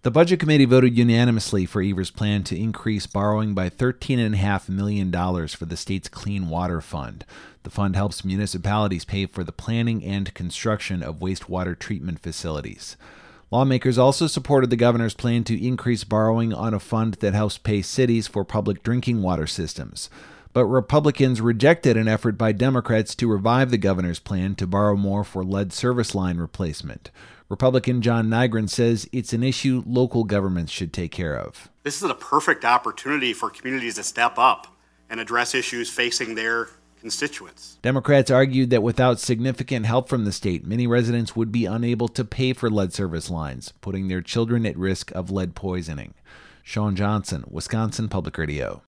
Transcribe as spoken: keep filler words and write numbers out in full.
The Budget Committee voted unanimously for Evers' plan to increase borrowing by thirteen point five million dollars for the state's Clean Water Fund. The fund helps municipalities pay for the planning and construction of wastewater treatment facilities. Lawmakers also supported the governor's plan to increase borrowing on a fund that helps pay cities for public drinking water systems. But Republicans rejected an effort by Democrats to revive the governor's plan to borrow more for lead service line replacement. Republican John Nygren says it's an issue local governments should take care of. This is a perfect opportunity for communities to step up and address issues facing their constituents. Democrats argued that without significant help from the state, many residents would be unable to pay for lead service lines, putting their children at risk of lead poisoning. Sean Johnson, Wisconsin Public Radio.